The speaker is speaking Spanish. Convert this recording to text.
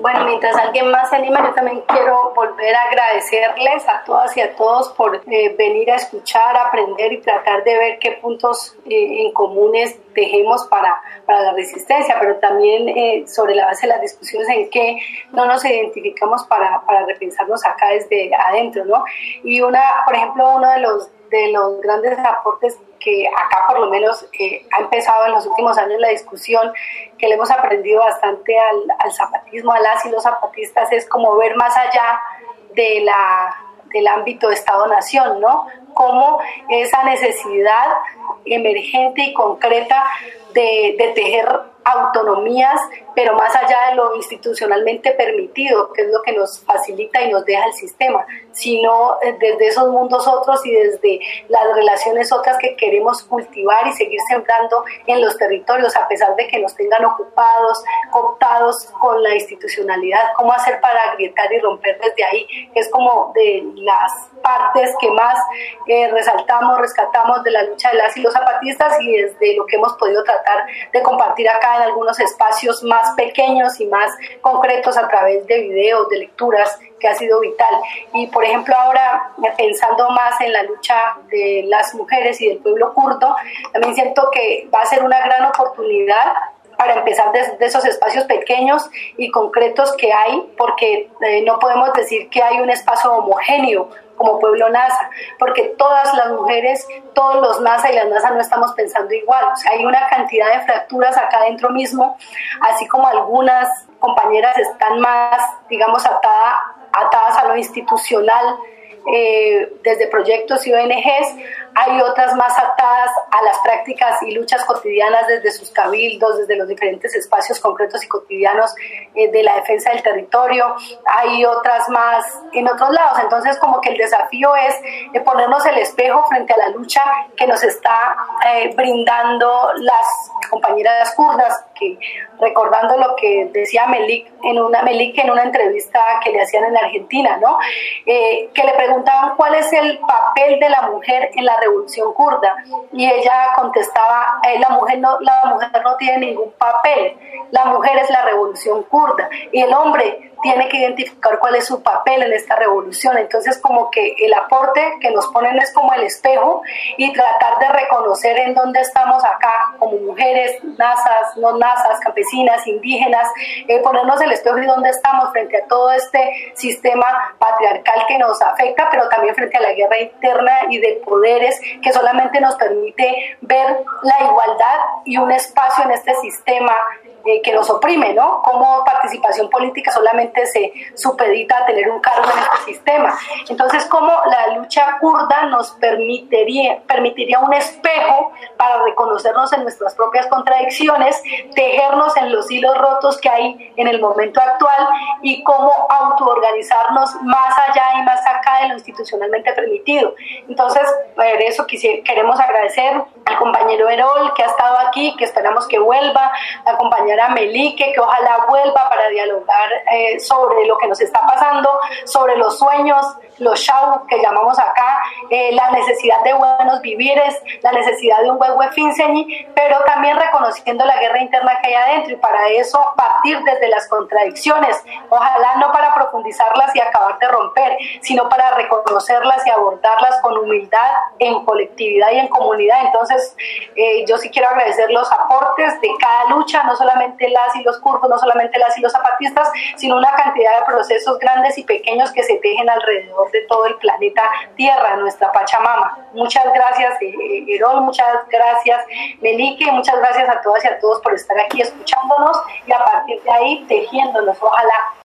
Bueno, mientras alguien más se anima, yo también quiero volver a agradecerles a todas y a todos por venir a escuchar, aprender y tratar de ver qué puntos en comunes dejemos para la resistencia, pero también sobre la base de las discusiones en que no nos identificamos para repensarnos acá desde adentro, ¿no? Y por ejemplo, uno de los grandes aportes que acá por lo menos ha empezado en los últimos años la discusión, que le hemos aprendido bastante al zapatismo, a las y los zapatistas, es como ver más allá del ámbito Estado-Nación, ¿no? Como esa necesidad emergente y concreta de tejer autonomías, pero más allá de lo institucionalmente permitido, que es lo que nos facilita y nos deja el sistema, sino desde esos mundos otros y desde las relaciones otras que queremos cultivar y seguir sembrando en los territorios, a pesar de que nos tengan ocupados, cooptados con la institucionalidad. ¿Cómo hacer para agrietar y romper desde ahí? Es como de las partes que más resaltamos, rescatamos de la lucha de las y los zapatistas, y desde lo que hemos podido tratar de compartir acá en algunos espacios más pequeños y más concretos a través de videos, de lecturas, que ha sido vital. Y por ejemplo ahora, pensando más en la lucha de las mujeres y del pueblo kurdo, también siento que va a ser una gran oportunidad para empezar desde esos espacios pequeños y concretos que hay, porque no podemos decir que hay un espacio homogéneo como pueblo NASA, porque todas las mujeres, todos los NASA y las NASA no estamos pensando igual. O sea, hay una cantidad de fracturas acá adentro mismo, así como algunas compañeras están más, digamos, atadas a lo institucional, desde proyectos y ONGs, hay otras más atadas a las prácticas y luchas cotidianas desde sus cabildos, desde los diferentes espacios concretos y cotidianos de la defensa del territorio. Hay otras más en otros lados. Entonces, como que el desafío es ponernos el espejo frente a la lucha que nos está brindando las compañeras kurdas, que recordando lo que decía Melik en una entrevista que le hacían en Argentina, ¿no? Que le preguntaban cuál es el papel de la mujer en la revolución kurda, y ella contestaba, la mujer no tiene ningún papel, la mujer es la revolución kurda, y el hombre tiene que identificar cuál es su papel en esta revolución. Entonces, como que el aporte que nos ponen es como el espejo, y tratar de reconocer en dónde estamos acá como mujeres, nazas, no nazas, campesinas, indígenas, ponernos el espejo y dónde estamos frente a todo este sistema patriarcal que nos afecta, pero también frente a la guerra interna y de poderes que solamente nos permite ver la igualdad y un espacio en este sistema que nos oprime, ¿no? Como participación política solamente se supedita a tener un cargo en este sistema. Entonces, como la lucha kurda nos permitiría un espejo para reconocernos en nuestras propias contradicciones, tejernos en los hilos rotos que hay en el momento actual, y cómo autoorganizarnos más allá y más acá de lo institucionalmente permitido. Entonces, por eso queremos agradecer al compañero Erol, que ha estado aquí, que esperamos que vuelva, a compañera Melique, que ojalá vuelva para dialogar sobre lo que nos está pasando, sobre los sueños, los shau que llamamos acá, la necesidad de buenos vivires, la necesidad de un huehue finseñi, pero también reconociendo la guerra interna que hay adentro, y para eso partir desde las contradicciones, ojalá no para profundizarlas y acabar de romper, sino para reconocerlas y abordarlas con humildad, en colectividad y en comunidad. Entonces, yo sí quiero agradecer los aportes de cada lucha, no solamente las y los kurdos, no solamente las y los zapatistas, sino una cantidad de procesos grandes y pequeños que se tejen alrededor de todo el planeta Tierra, nuestra Pachamama. Muchas gracias, Erol, muchas gracias, Melique, muchas gracias a todas y a todos por estar aquí escuchándonos, y a partir de ahí tejiéndonos, ojalá